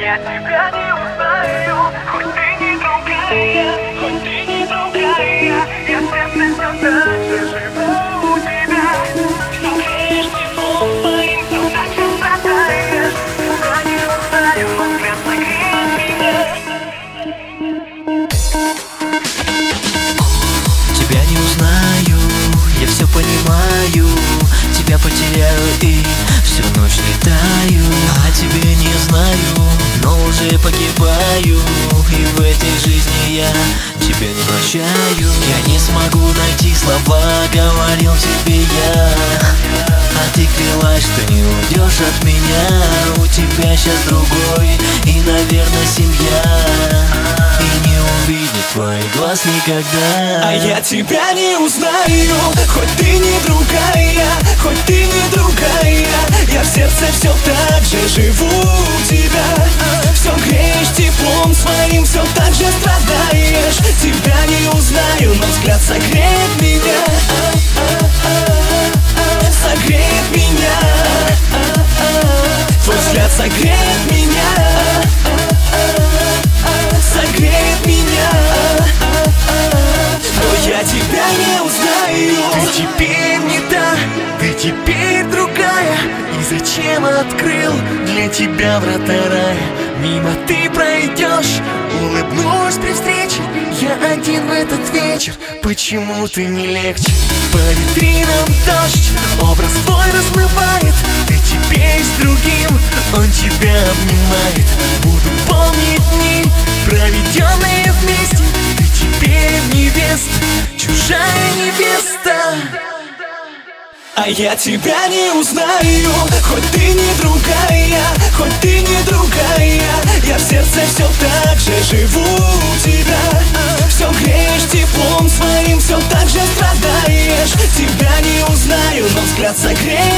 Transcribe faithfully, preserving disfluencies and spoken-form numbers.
я тебя не узнаю. Хоть ты не другая, хоть ты не другая, я в сердце все так же живу у тебя. Все греешь теплом моим, все так же страдаешь. Я не узнаю, но взгляд согреет меня. Тебя не узнаю, я все понимаю. Тебя потеряю и всю ночь летаю. А тебе не знаю, но уже погибаю. И в этой жизни я тебя не прощаю. Я не смогу найти слова, говорил тебе я. А ты клялась, что не уйдешь от меня. У тебя сейчас другой и, наверное, семья. И не увидит твоих глаз никогда. А я тебя не узнаю, хоть ты не другая, хоть ты не другая, я в сердце все так же живу у тебя. Все греешь теплом своим, все так же страдаешь. Тебя не узнаю, но взгляд согреет меня. Согреет меня. Твой взгляд согреет меня. Согреет меня. Но я тебя не узнаю. Ты теперь не та, ты теперь другая. И зачем открыл для тебя врата рая? Мимо ты пройдешь, улыбнусь при встрече. Я один в этот вечер, почему ты не легче? По витринам дождь, образ твой размывает. Ты теперь с другим, он тебя обнимает. Буду помнить дни, проведенные вместе. Ты теперь невеста, чужая невеста. А я тебя не узнаю, хоть ты не другая, хоть ты не другая, я в сердце все так же живу у тебя. Все греешь теплом своим, все так же страдаешь. Тебя не узнаю, но взгляд согреет